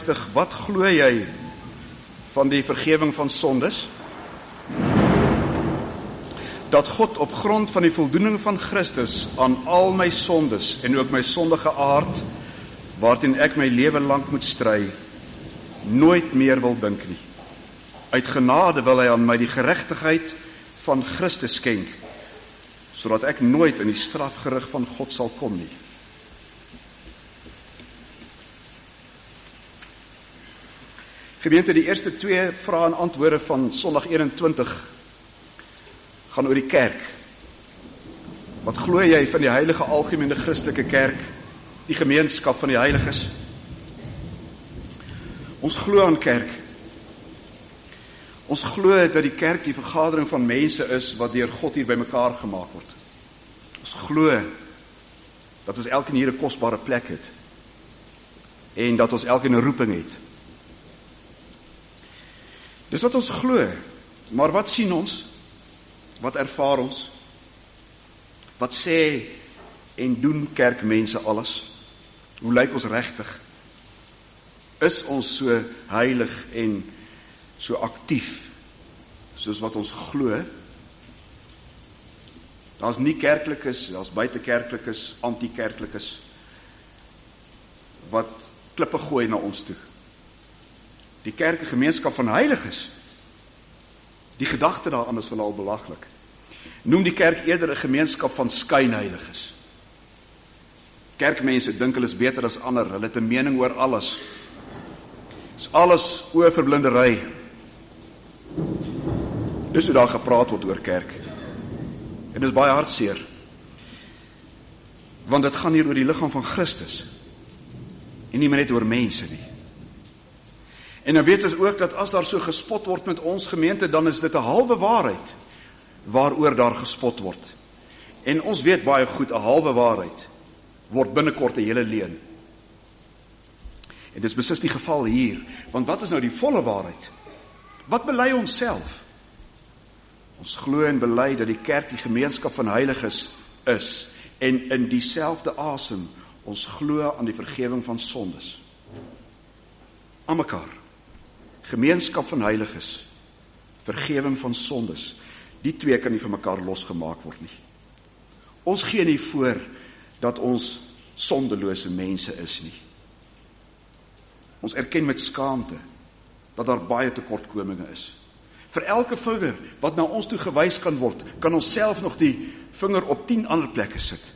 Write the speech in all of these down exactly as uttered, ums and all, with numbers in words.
vyftig, wat glo jy van die vergewing van sondes? Dat God op grond van die voldoening van Christus aan al my sondes en ook my sondige aard, waarteen ek my lewe lank moet stry, nooit meer wil dink nie. Uit genade wil hy aan my die geregtigheid van Christus skenk, sodat ek nooit in die strafgerig van God sal kom nie. Gemeente, die eerste twee vrae en antwoorde van Sondag eenentwintig gaan oor die kerk. Wat glo jy van die heilige algemene Christelike kerk, die gemeenskap van die heiliges? Ons glo aan kerk. Ons glo dat die kerk die vergadering van mense is wat deur God hier bymekaar gemaak word. Ons glo dat ons elkeen hier 'n kosbare plek het en dat ons elkeen 'n roeping het. Dis wat ons glo, maar wat sien ons? Wat ervaar ons? Wat sê en doen kerkmense alles? Hoe lyk ons regtig? Is ons so heilig en so aktief soos wat ons glo? Daar's nie kerklikes, daar's buitekerklikes, anti-kerklikes wat klippe gooi na ons toe. Die kerk 'n gemeenskap van heiliges. Die gedagte daaraan is veral belaglik. Noem die kerk eerder 'n gemeenskap van skynheiliges. Kerkmense dink hulle is beter as ander, hulle het 'n mening oor alles. Is alles oorverblindery. Dis hoe daar gepraat word oor kerk. En dit is baie hartseer. Want dit gaan hier oor die liggaam van Christus. En nie meer net oor mense nie. En dan weet ons ook dat as daar so gespot word met ons gemeente, dan is dit 'n halwe waarheid waaroor daar gespot word. En ons weet baie goed, 'n halwe waarheid word binnekort 'n hele leuen. En dis beslis die geval hier, want wat is nou die volle waarheid? Wat bely ons self? Ons glo en bely dat die kerk die gemeenskap van heiliges is, en in dieselfde asem, ons glo aan die vergewing van sondes. Aan mekaar. Gemeenskap van heiliges, vergewing van sondes, die twee kan nie van mekaar losgemaak word nie. Ons gee nie voor dat ons sondelose mense is nie. Ons erken met skaamte dat daar baie tekortkominge is. Vir elke vinger wat na ons toe gewys kan word, kan ons self nog die vinger op tien ander plekke sit.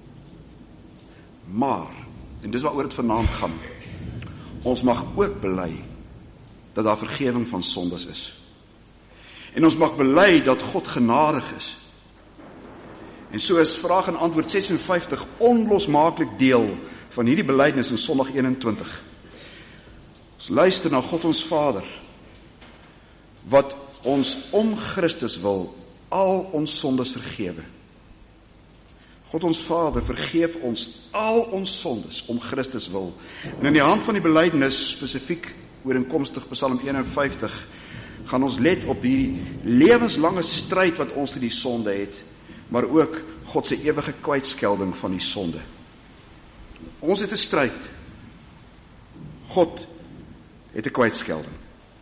Maar, en dis waaroor dit vanaand gaan, ons mag ook bely dat daar vergewing van sondes is. En ons mag bely dat God genadig is. En so is vraag en antwoord ses en vyftig onlosmaaklik deel van hierdie belydenis in Sondag eenentwintig. Ons luister na God ons Vader, wat ons om Christus wil al ons sondes vergewe. God ons Vader vergeef ons al ons sondes om Christus wil. En in die hand van die belydenis, spesifiek ooreenkomstig Psalm eenenvyftig, gaan ons let op die lewenslange stryd wat ons teen die sonde het, maar ook God se ewige kwytskelding van die sonde. Ons het 'n stryd. God het 'n kwytskelding.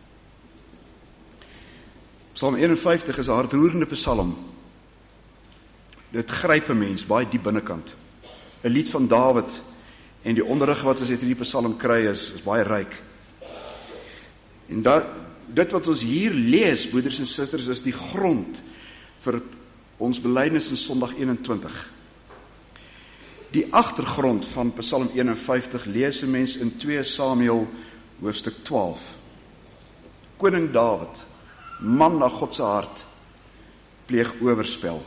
Psalm eenenvyftig is 'n hartroerende psalm. Dit gryp 'n mens baie diep binnekant. 'n Lied van Dawid, en die onderrig wat ons uit hierdie psalm kry is, is baie ryk. En dat, dit wat ons hier lees, broeders en susters, is die grond vir ons belydenis in Sondag eenentwintig. Die agtergrond van Psalm eenenvyftig lees 'n mens in twee Samuel hoofstuk twaalf. Koning Dawid, man na God se hart, pleeg oorspel.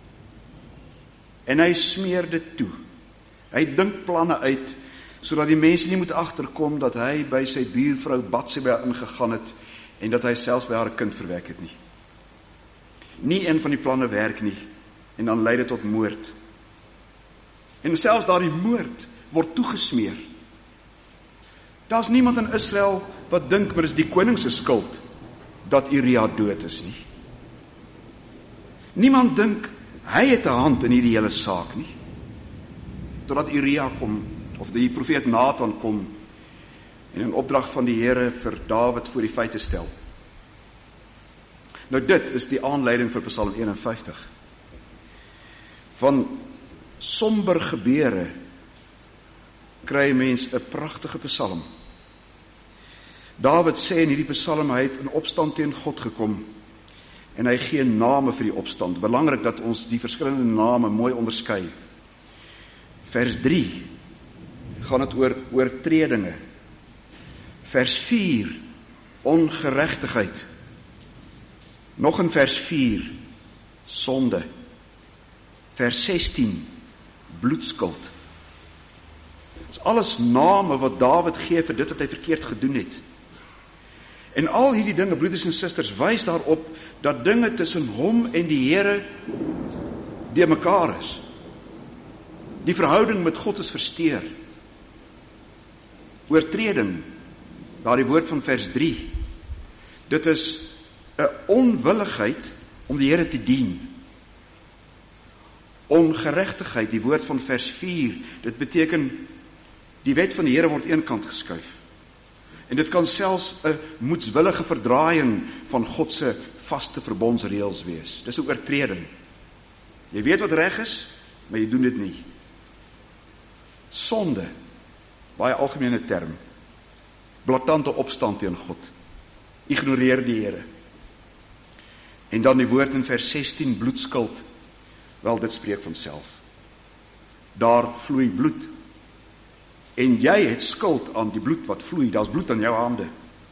En hy smeer dit toe. Hy dink planne uit, sodat die mense nie moet agterkom dat hy by sy buurvrou Batseba ingegaan het, en dat hy selfs by haar kind verwek het nie. Nie een van die planne werk nie, en dan lei dit tot moord. En selfs daardie moord word toegesmeer. Daar's niemand in Israel wat dink, maar is die koning se skuld dat Uria dood is nie. Niemand dink, hy het 'n hand in hierdie hele saak nie. Totdat Uria kom, of die profeet Nathan kom, en in opdrag van die Here vir Dawid voor die feite stel. Nou dit is die aanleiding vir Psalm een en vyftig. Van somber gebeure kry mens 'n pragtige psalm. Dawid sê in hierdie psalm, hy het in opstand teen God gekom, en hy gee name vir die opstand. Belangrik dat ons die verskillende name mooi onderskei. Vers drie gaan dit oor oortredinge. Vers vier, ongeregtigheid. Nog in vers vier, sonde. Vers sestien, bloedskuld. Dit is alles name wat Dawid gee vir dit wat hy verkeerd gedoen het. En al hierdie dinge, broeders en susters, wys daarop dat dinge tussen hom en die Here die mekaar is. Die verhouding met God is versteur. Oortreding, daardie woord van vers drie, dit is 'n onwilligheid om die Here te dien. Ongeregtigheid, die woord van vers vier, dit beteken die wet van die Here word eenkant geskuif. En dit kan selfs 'n moedswillige verdraaiing van God se vaste verbondsreëls wees. Dis 'n oortreding. Jy weet wat reg is, maar jy doen dit nie. Sonde, baie algemene term. Blaatante opstand teen God. Ignoreer die Here. En dan die woord in vers sestien, bloedskuld. Wel, dit spreek van self. Daar vloei bloed. En jy het skuld aan die bloed wat vloei. Daar's bloed aan jou hande.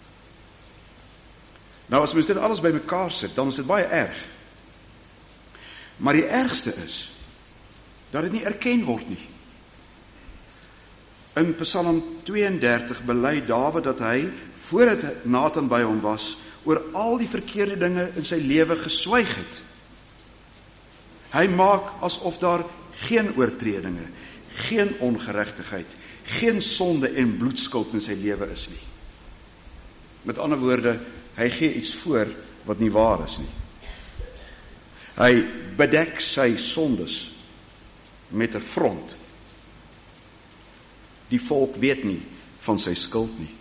Nou, as mens dit alles by mekaar sit, dan is dit baie erg. Maar die ergste is, dat dit nie erken word nie. In Psalm twee en dertig bely Dawid dat hy, voordat Nathan by hom was, oor al die verkeerde dinge in sy lewe geswyg het. Hy maak asof daar geen oortredinge, geen ongeregtigheid, geen sonde en bloedskuld in sy lewe is nie. Met ander woorde, hy gee iets voor wat nie waar is nie. Hy bedek sy sondes met 'n front. Die volk weet nie van sy skuld nie.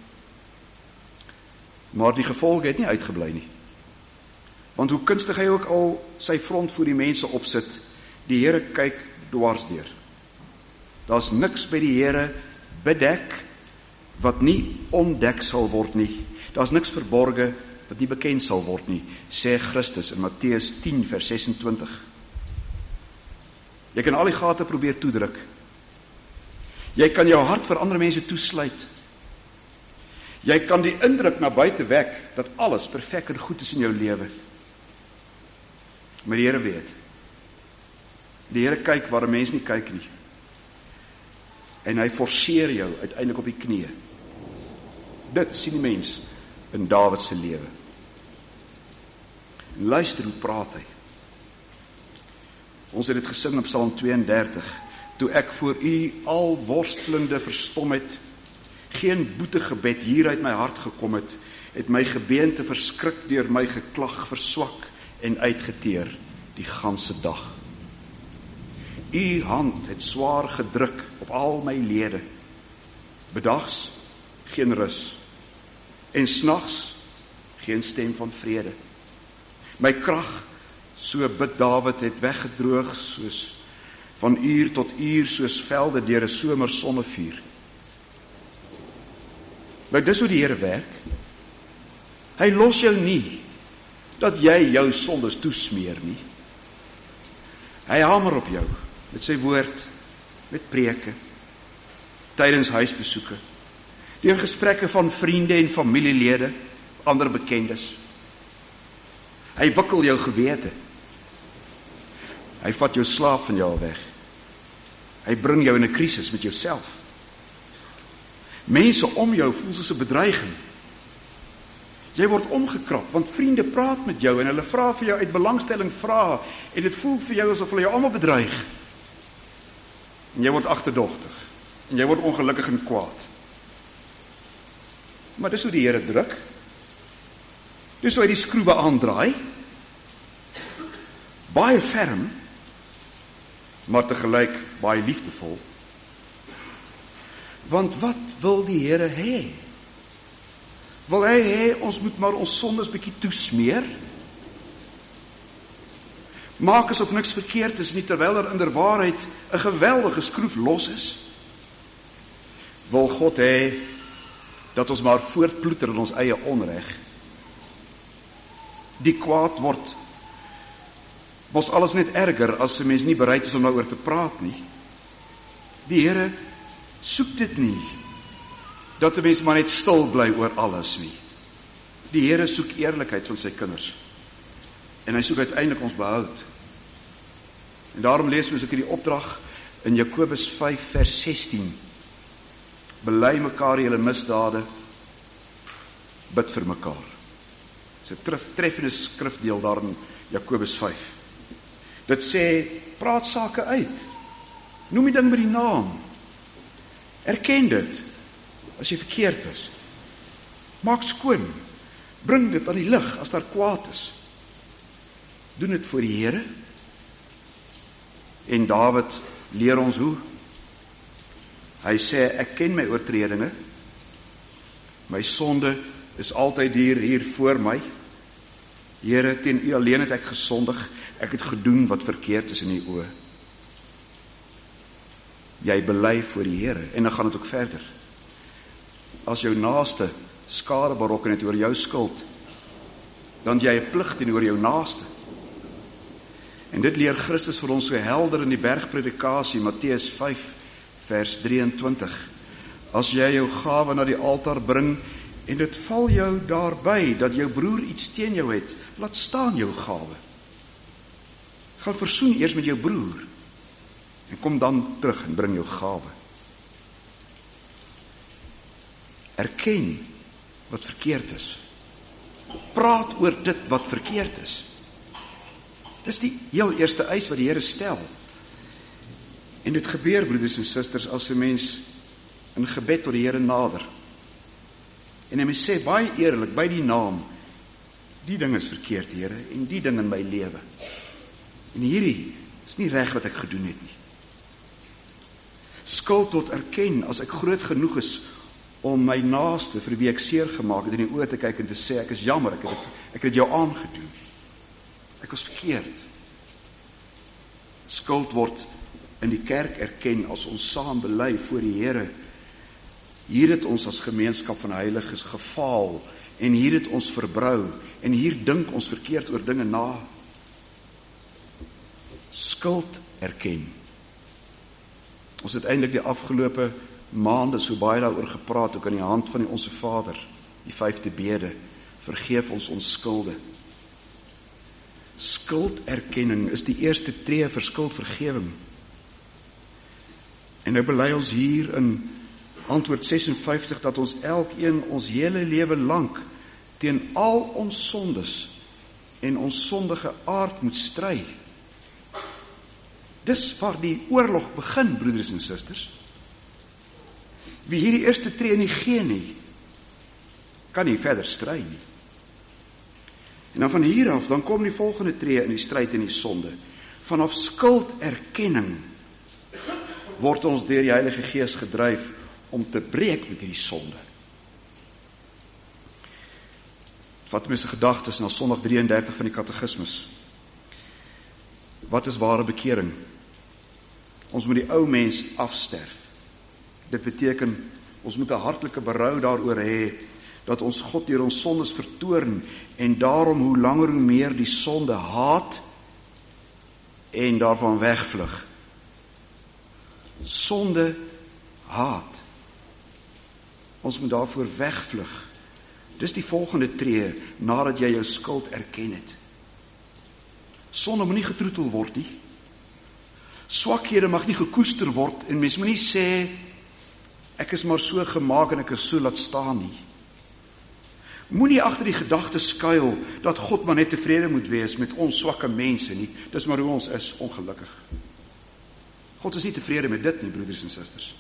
Maar die gevolge het nie uitgebly nie. Want hoe kunstig hy ook al sy front voor die mense opsit, die Here kyk dwarsdeur. Daar's niks by die Here bedek wat nie ontdek sal word nie. Daar's niks verborge wat nie bekend sal word nie, sê Christus in Matteus tien vers sesentwintig. Jy kan al die gate probeer toedruk. Jy kan jou hart vir ander mense toesluit. Jy kan die indruk na buite wek dat alles perfek en goed is in jou lewe. Maar die Here weet. Die Here kyk waar 'n mens nie kyk nie. En hy forceer jou uiteindelik op die knieë. Dit sien die mens in Dawid se lewe. Luister hoe praat hy. Ons het dit gesing op Psalm twee en dertig. Toe ek voor u al worstelende verstom het, geen boetegebed hier uit my hart gekom het, het my gebeente verskrik deur my geklag verswak en uitgeteer die ganse dag. U hand het swaar gedruk op al my lede. Bedags geen rus en snags geen stem van vrede. My krag, so bid Dawid, het weggedroog soos van uur tot uur soos velde deur 'n somer sonnevuur. Nou dis hoe die Here werk. Hy los jou nie dat jy jou sondes toesmeer nie. Hy hamer op jou met sy woord, met preke, tydens huisbesoeke, deur gesprekke van vriende en familielede, ander bekendes. Hy wikkel jou gewete. Hy vat jou slaap van jou weg. Hy bring jou in 'n krisis met jouself. Mense om jou voel soos 'n bedreiging. Jy word omgekrap, want vriende praat met jou en hulle vra vir jou uit belangstelling vrae en dit voel vir jou asof hulle jou almal bedreig. En jy word agterdogtig en jy word ongelukkig en kwaad. Maar dis hoe die Here druk. Dis hoe hy die skroewe aandraai. Baie ferm, maar tegelyk baie liefdevol. Want wat wil die Here hê? Wil hy hê ons moet maar ons sondes bietjie toesmeer? Maak asof niks verkeerd is nie, terwyl er in der waarheid 'n geweldige skroef los is? Wil God hê dat ons maar voortploeter in ons eie onreg? Die kwaad word mos alles net erger as 'n mens nie bereid is om daaroor te praat nie. Die Here soek dit nie, dat 'n mens maar net stil bly oor alles nie. Die Here soek eerlikheid van sy kinders. En hy soek uiteindelik ons behoud. En daarom lees ons ook hierdie opdrag in Jakobus vyf vers sestien. Bely mekaar julle misdade, bid vir mekaar. Dis 'n tref, treffende skrifdeel daar in Jakobus vyf. Dit sê, praat sake uit. Noem die ding met die naam. Erken dit as jy verkeerd is. Maak skoon. Bring dit aan die lig as daar kwaad is. Doen dit voor die Here. En Dawid leer ons hoe. Hy sê, ek ken my oortredinge. My sonde is altyd hier, hier voor my. Here, teen U alleen het ek gesondig. Ek het gedoen wat verkeerd is in U oë. Jy bely voor die Here. En dan gaan dit ook verder. As jou naaste skade berokken het oor jou skuld, dan het jy 'n plig teenoor jou naaste. En dit leer Christus vir ons so helder in die bergpredikasie, Matteus vyf vers drieëntwintig. As jy jou gawe na die altaar bring en dit val jou daarby dat jou broer iets teen jou het, laat staan jou gawe. Gaan versoen eers met jou broer en kom dan terug en bring jou gawe. Erken wat verkeerd is. Praat oor dit wat verkeerd is. Dis die heel eerste eis wat die Here stel. En dit gebeur, broeders en susters, as 'n mens in gebed tot die Here nader. En hy mens sê baie eerlik by die naam, die ding is verkeerd, Here, en die ding in my lewe. En hierdie is nie reg wat ek gedoen het nie. Skuld tot erken as ek groot genoeg is om my naaste vir wie ek seer gemaak het in die oë te kyk en te sê, ek is jammer, ek het, ek het jou aangedoen. Ek was verkeerd. Skuld word in die kerk erken as ons saam bely voor die Here. Hier het ons as gemeenskap van heiliges gefaal en hier het ons verbrou en hier dink ons verkeerd oor dinge na. Skuld erken. Ons het eintlik die afgelope maande so baie daaroor gepraat, ook aan die hand van die Onse Vader, die vyfde bede, vergeef ons ons skulde. Skulderkenning is die eerste tree vir skuldvergewing. En nou bely ons hier in antwoord ses en vyftig dat ons elkeen ons hele lewe lank teen al ons sondes en ons sondige aard moet stry. Dis waar die oorlog begin, broeders en susters. Wie hierdie eerste tree nie gee nie, kan nie verder stry nie. En dan van hier af, dan kom die volgende tree in die stryd en die sonde. Vanaf skulderkenning word ons deur die Heilige Gees gedryf om te breek met hierdie sonde. Vat mense gedagtes na Sondag drie en dertig van die Katekismus. Wat is ware bekering? Ons moet die ou mens afsterf. Dit beteken, ons moet 'n hartlike berou daaroor hê, dat ons God deur ons sondes vertoorn, en daarom hoe langer hoe meer die sonde haat, en daarvan wegvlug. Sonde haat. Ons moet daarvoor wegvlug. Dis die volgende tree, nadat jy jou skuld erken het. Sonde moet nie getroetel word nie. Swakhede mag nie gekoester word, en mens moet nie sê, ek is maar so gemaak en ek is so laat staan nie. Moenie agter die gedagte skuil dat God maar net tevrede moet wees met ons swakke mense nie. Dis maar hoe ons is, ongelukkig. God is nie tevrede met dit nie, broeders en susters.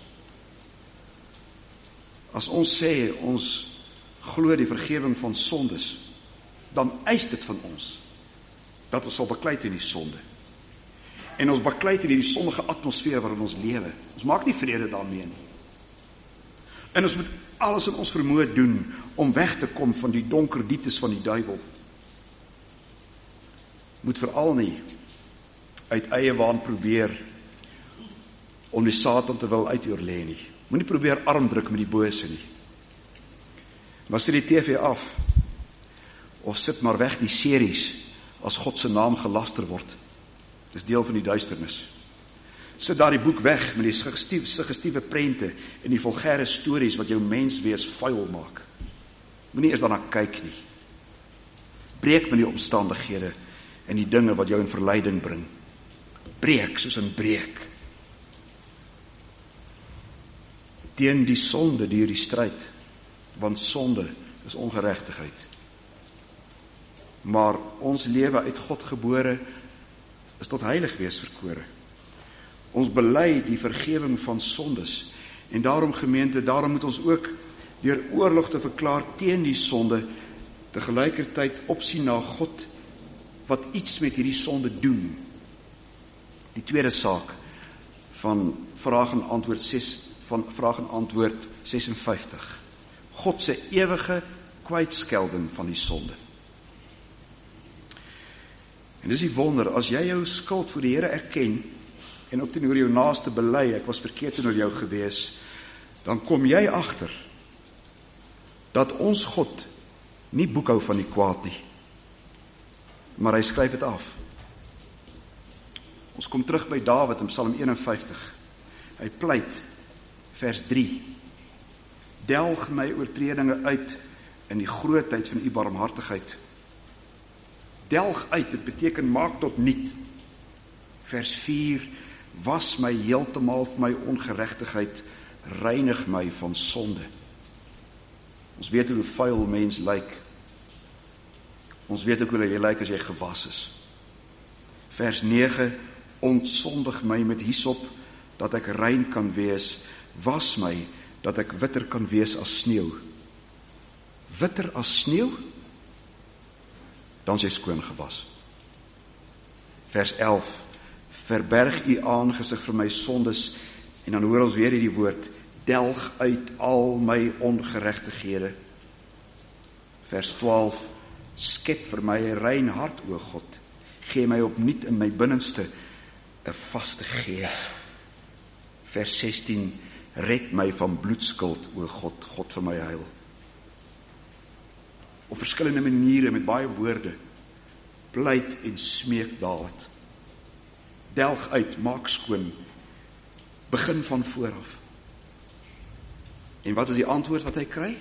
As ons sê ons glo die vergewing van sondes, dan eis dit van ons dat ons sal baklei teen die sonde. En ons baklei teen die sondige atmosfeer waarin ons lewe. Ons maak nie vrede daarmee nie. En ons moet alles in ons vermoë doen om weg te kom van die donker dieptes van die duiwel. Moet veral nie uit eie waan probeer om die Satan te wil uitoorlê nie. Moenie probeer armdruk met die bose nie. Maar sit die T V af, of sit maar weg die series, as God se naam gelaster word. Dis deel van die duisternis. Sit daar die boek weg met die suggestief, suggestiewe prente en die vulgêre stories wat jou menswees vuil maak. Moenie eers daarna kyk nie. Breek met die omstandighede en die dinge wat jou in verleiding bring. Breek soos in breek. Teen die sonde duur die stryd, want sonde is ongeregtigheid. Maar ons lewe uit God gebore is tot heilig wees verkore. Ons bely die vergewing van sondes, en daarom gemeente, daarom moet ons ook deur oorlog te verklaar teen die sonde, te gelykertyd opsien na God wat iets met hierdie sonde doen. Die tweede saak van vraag en antwoord ses, van vraag en antwoord ses en vyftig. God se ewige kwytskelding van die sonde. En dis die wonder, as jy jou skuld voor die Here erken, en ook teenoor jou naaste bely, ek was verkeerd teenoor jou gewees, dan kom jy agter, dat ons God nie boekhou van die kwaad nie, maar hy skryf dit af. Ons kom terug by Dawid in Psalm een en vyftig. Hy pleit, vers drie, delg my oortredinge uit in die grootheid van u barmhartigheid. Delg uit, dit beteken maak tot niet. Vers vier, was my heeltemal van my ongeregtigheid, reinig my van sonde. Ons weet hoe vuil mens lyk. Ons weet ook hoe jy lyk as jy gewas is. Vers nege, ontsondig my met hyssop, dat ek rein kan wees, was my, dat ek witter kan wees as sneeu. Witter as sneeu? Dan is jy skoon gewas. Vers elf, verberg u aangesig vir my sondes, en dan hoor ons weer hierdie woord, delg uit al my ongeregtighede. Vers twaalf, skep vir my 'n rein hart, o God, gee my opnuut in my binnenste 'n vaste gees. Vers sestien, red my van bloedskuld, o God, God vir my heil. Op verskillende maniere, met baie woorde, pleit en smeek Dawid. Delg uit, maak skoon, begin van vooraf. En wat is die antwoord wat hy kry?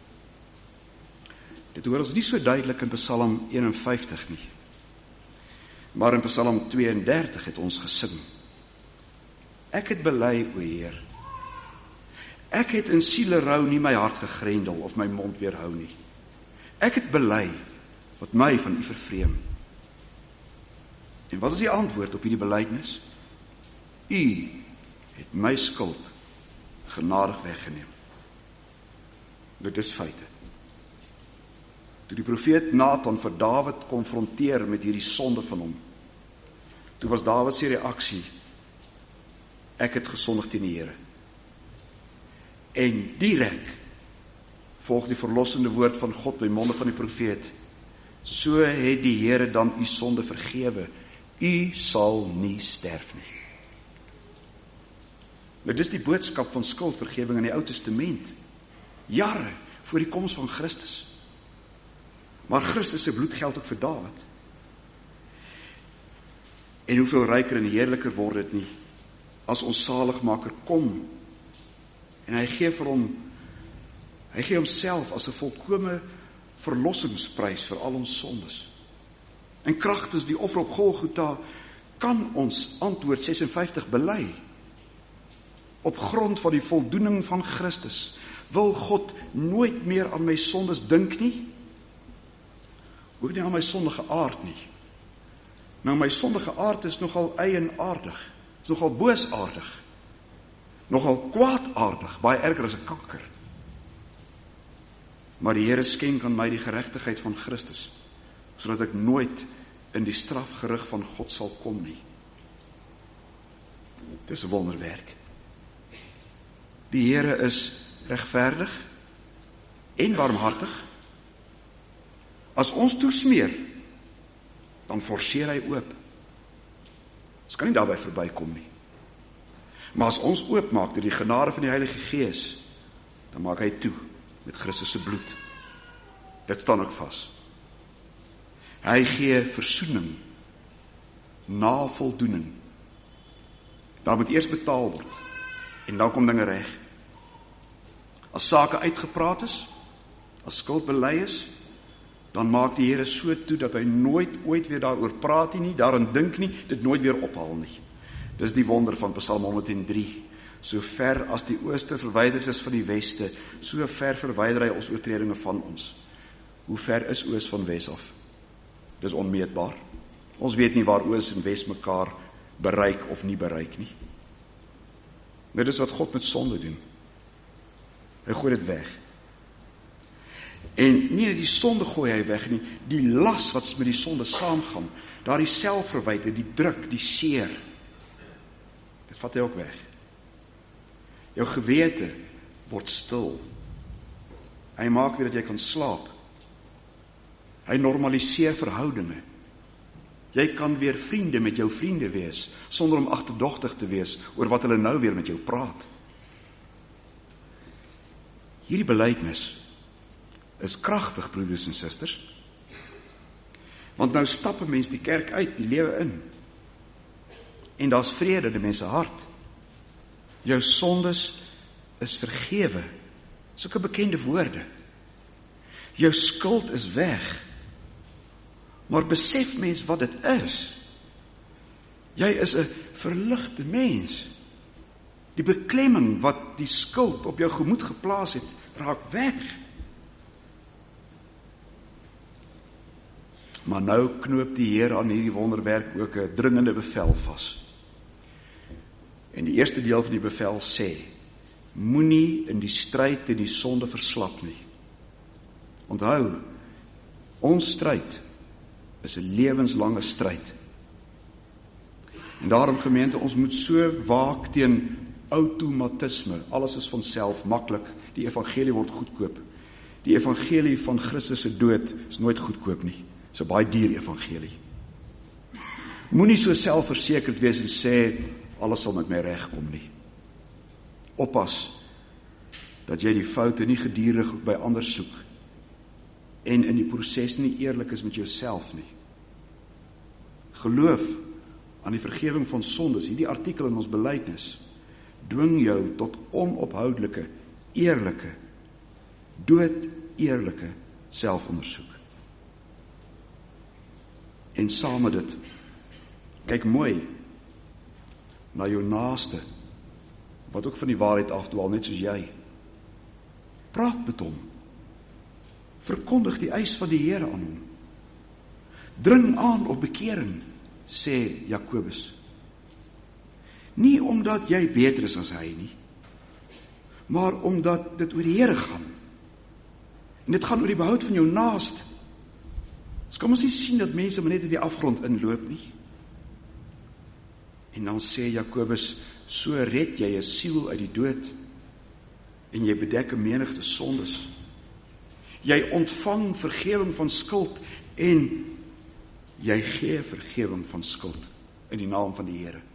Dit hoor ons nie so duidelik in Psalm een en vyftig nie. Maar in Psalm twee en dertig het ons gesing. Ek het bely, o Heer, ek het in sielerou nie my hart gegrendel of my mond weerhou nie. Ek het bely wat my van u vervreem. En wat is die antwoord op hierdie belydenis? U het my skuld genadig weggeneem. Dit is feite. Toe die profeet Nathan vir Dawid konfronteer met hierdie sonde van hom, toe was Dawid se reaksie, ek het gesondig teen die Here. En direk volg die verlossende woord van God by monde van die profeet, so het die Here dan u sonde vergewe, u sal nie sterf nie. Nou dis die boodskap van skuldvergewing in die Ou Testament, jare voor die koms van Christus. Maar Christus se bloed geld ook vir Dawid. En hoeveel ryker en heerliker word dit nie, as ons saligmaker kom, en hy gee vir hom, hy gee homself as 'n volkome verlossingsprys vir al ons sondes. En kragtens die offer op Golgotha, kan ons antwoord ses en vyftig bely. Op grond van die voldoening van Christus, wil God nooit meer aan my sondes dink nie, ook nie aan my sondige aard nie. Nou, my sondige aard is nogal eienaardig, is nogal boosaardig, nogal kwaadaardig, baie erger as 'n kanker. Maar die Here skenk aan my die geregtigheid van Christus, sodat ek nooit in die strafgerig van God sal kom nie. Dit is 'n wonderwerk. Die Here is regverdig en barmhartig. As ons toesmeer, dan forceer hy oop. Ons kan nie daarby verbykom nie. Maar as ons oopmaak deur die genade van die Heilige Gees, dan maak hy toe met Christus se bloed. Dit staan ook vas. Hy gee versoening na voldoening. Daar moet eers betaal word en dan kom dinge reg. As sake uitgepraat is, as skuld bely is, dan maak die Here so toe dat hy nooit ooit weer daaroor praat nie, daarin dink nie, dit nooit weer ophaal nie. Dis die wonder van Psalm honderd en drie. So ver as die ooste verwyderd is van die weste, so ver verwyder hy ons oortredinge van ons. Hoe ver is oos van wes af? Dis onmeetbaar. Ons weet nie waar oos en wes mekaar bereik of nie bereik nie. Dit is wat God met sonde doen. Hy gooi dit weg. En nie net die sonde gooi hy weg nie, die las wat met die sonde saamgaan, daar die selfverwyte, die druk, die seer, dit vat hy ook weg. Jou gewete word stil. Hy maak weer dat jy kan slaap. Hy normaliseer verhoudinge. Jy kan weer vriende met jou vriende wees, sonder om agterdogtig te wees oor wat hulle nou weer met jou praat. Hierdie belydenis is kragtig, broeders en susters. Want nou stap 'n mens die kerk uit, die lewe in. En daar's vrede in 'n mens se hart. Jou sondes is vergewe. Sulke bekende woorde. Jou skuld is weg. Maar besef mens wat dit is. Jy is 'n verligte mens. Die beklemming wat die skuld op jou gemoed geplaas het, raak weg. Maar nou knoop die Here aan hierdie wonderwerk ook 'n dringende bevel vas. En die eerste deel van die bevel sê, moenie in die stryd teen die sonde verslap nie. Onthou, ons stryd is 'n lewenslange stryd. En daarom gemeente, ons moet so waak teen outomatisme. Alles is vanself maklik. Die evangelie word goedkoop. Die evangelie van Christus se dood is nooit goedkoop nie. Dis 'n baie duur evangelie. Moenie so selfversekerd wees en sê alles sal met my regkom nie. Oppas dat jy die foute nie gedurig by ander soek en in die proses nie eerlik is met jouself nie. Geloof aan die vergewing van sondes, hierdie artikel in ons belydenis, dwing jou tot onophoudelike, eerlike, dood eerlike selfondersoek. En saam met dit, kyk mooi na jou naaste, wat ook van die waarheid afdwaal, net soos jy. Praat met hom. Verkondig die eis van die Here aan hom. Dring aan op bekering, sê Jakobus. Nie omdat jy beter is as hy nie, maar omdat dit oor die Here gaan. En dit gaan oor die behoud van jou naaste. Dus kan ons nie sien dat mense maar net in die afgrond inloop nie. En dan sê Jakobus, so red jy 'n siel uit die dood en jy bedek 'n menigte sondes. Jy ontvang vergewing van skuld en jy gee vergewing van skuld in die naam van die Here.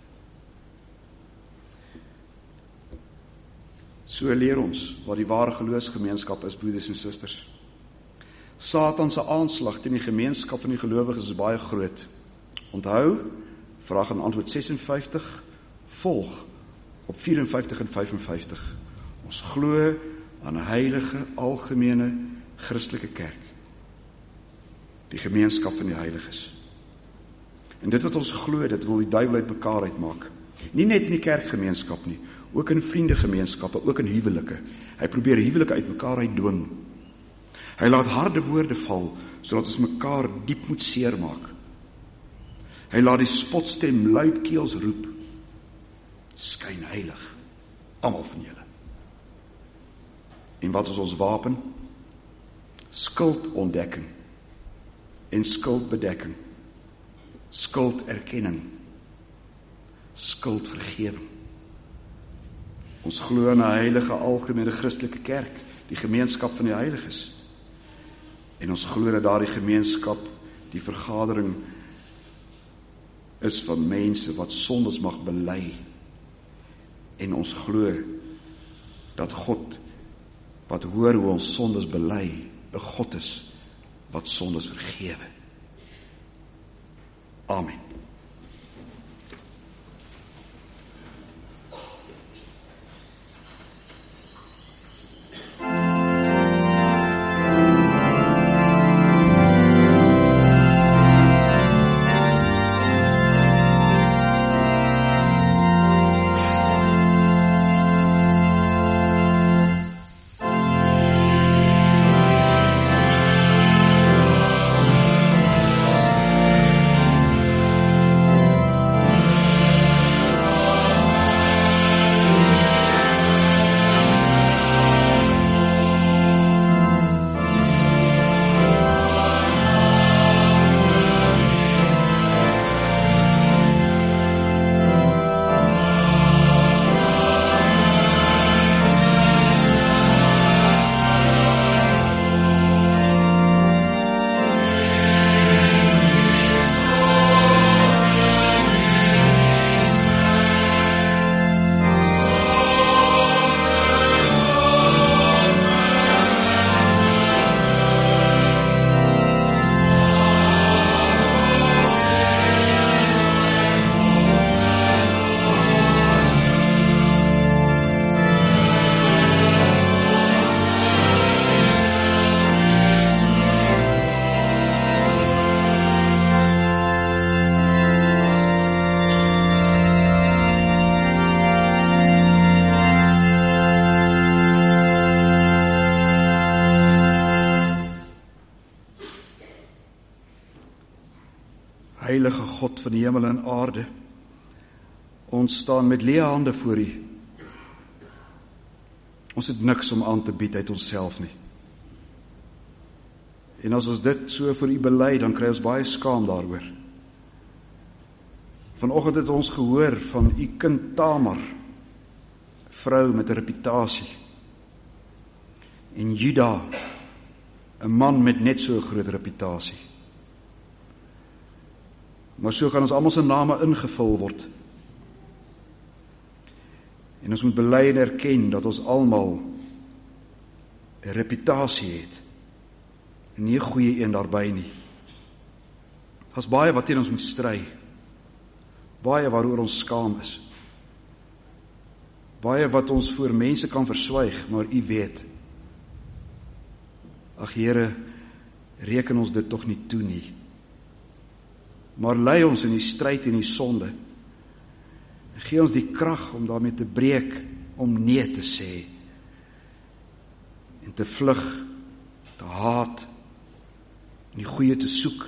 So leer ons wat die ware geloofsgemeenskap is, broeders en susters. Satan se aanslag teen die gemeenskap van die gelowiges is baie groot. Onthou, vraag en antwoord ses en vyftig, volg op vyf en vyftig en vyf en vyftig. Ons glo aan 'n heilige, algemene, Christelike kerk. Die gemeenskap van die heiliges. En dit wat ons glo, dit wil die duiwel uit mekaar uitmaak. Nie net in die kerkgemeenskap nie, ook in vriendegemeenskappe, ook in huwelike. Hy probeer huwelike uit mekaar uitdwing. Hy laat harde woorde val, sodat ons mekaar diep moet seermaak. Hy laat die spotstem luidkeels roep. Skyn heilig, almal van julle. En wat is ons wapen? Skuldontdekking en skuldbedekking. Skulderkenning. Skuldvergewing. Ons glo in 'n heilige algemene Christelike kerk, die gemeenskap van die heiliges. En ons glo dat daardie gemeenskap, die vergadering is van mense wat sondes mag bely. En ons glo dat God, wat hoor hoe ons sondes bely, 'n God is wat sondes vergewe. Amen. Heilige God van die hemel en aarde, ons staan met leë hande voor U. Ons het niks om aan te bied uit onsself nie. En as ons dit so vir U bely, dan kry ons baie skaam daaroor. Vanoggend het ons gehoor van U kind Tamar, 'n vrou met 'n reputasie. En Juda, 'n man met net so 'n groot reputasie. Maar so kan ons almal se name ingevul word. En ons moet bely en erken dat ons almal 'n reputasie het. En nie 'n goeie een daarby nie. Daar's baie wat teen ons moet stry. Baie waaroor ons skaam is. Baie wat ons voor mense kan verswyg, maar U weet. Ag Here, reken ons dit tog nie toe nie. Maar lei ons in die stryd en die sonde. En gee ons die krag om daarmee te breek, om nee te sê. En te vlug, te haat, en die goeie te soek.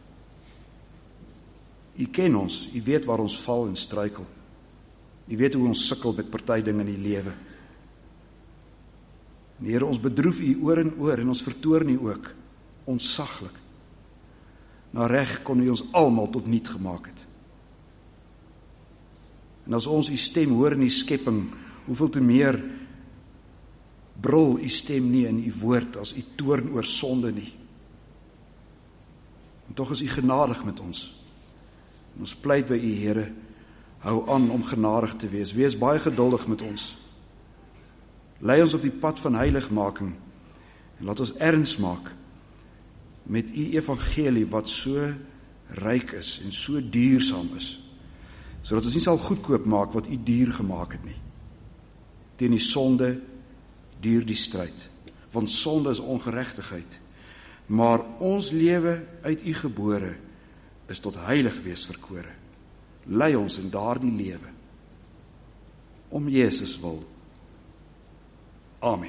U ken ons, U weet waar ons val en struikel. U weet hoe ons sukkel met party dinge in die lewe. En Here, ons bedroef U oor en oor en ons vertoorn U ook, ontsaglik. Na reg kon U ons almal tot niet gemaak het. En as ons U stem hoor in die skepping, hoeveel te meer brul U stem nie in U woord as U toorn oor sonde nie. En tog is U genadig met ons. En ons pleit by U, Here, hou aan om genadig te wees. Wees baie geduldig met ons. Lei ons op die pad van heiligmaking en laat ons erns maak met U evangelie wat so ryk is en so duursaam is, sodat ons nie sal goedkoop maak wat U duur gemaak het nie. Teen die sonde duur die stryd, want sonde is ongeregtigheid, maar ons lewe uit U gebore is tot heilig wees verkore. Lei ons in daardie lewe, om Jesus wil. Amen.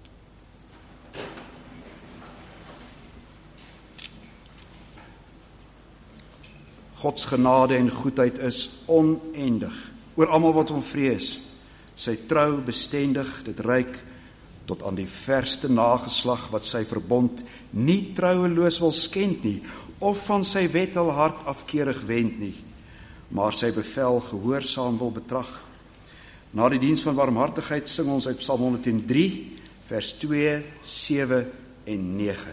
Gods genade en goedheid is oneindig oor almal wat hom vrees. Sy trou bestendig, dit reik tot aan die verste nageslag wat sy verbond nie troueloos wil skend nie, of van sy wet al hart afkeurig wend nie, maar sy bevel gehoorsaam wil betrag. Na die diens van barmhartigheid sing ons uit Psalm honderddrie, vers twee, sewe en nege.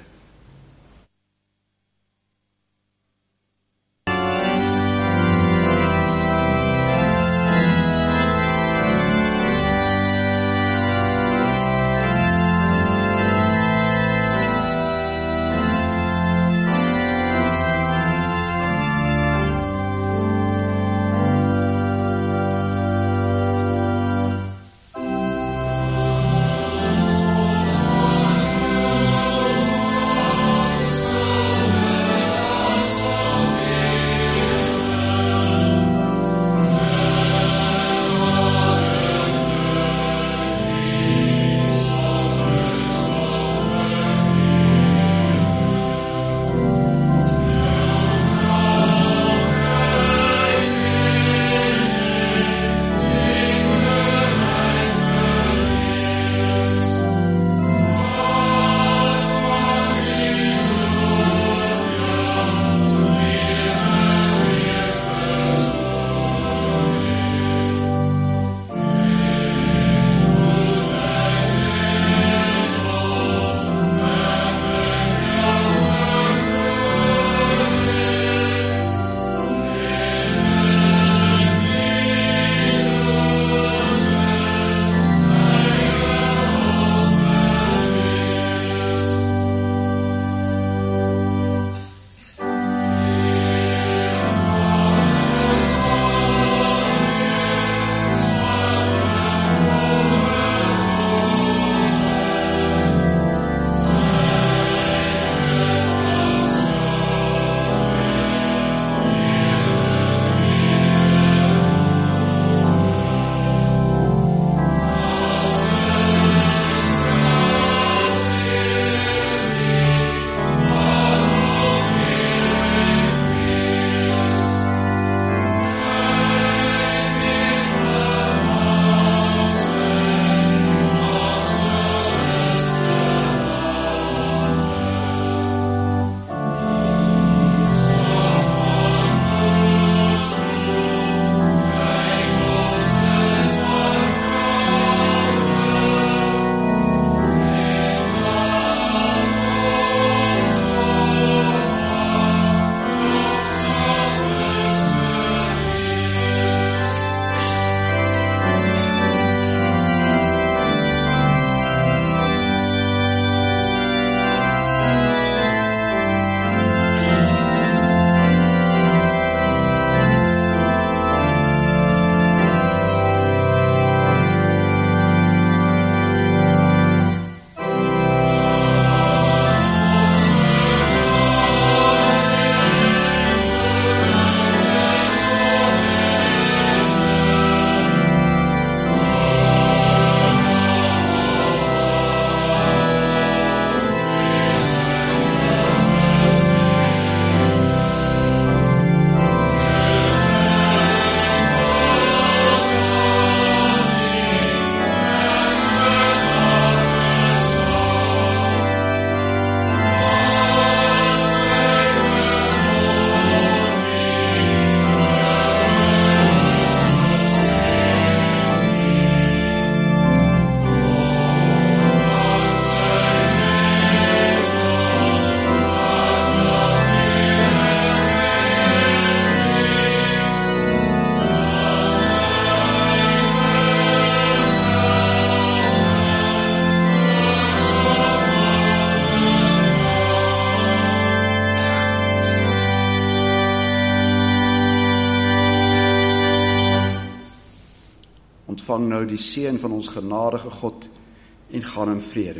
ontvang nou die seën van ons genadige God en gaan in vrede.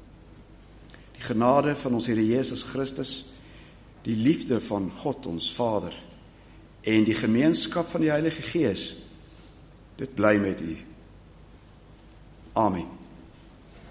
Die genade van ons Here Jesus Christus, die liefde van God ons Vader en die gemeenskap van die Heilige Gees, dit bly met u. Amen.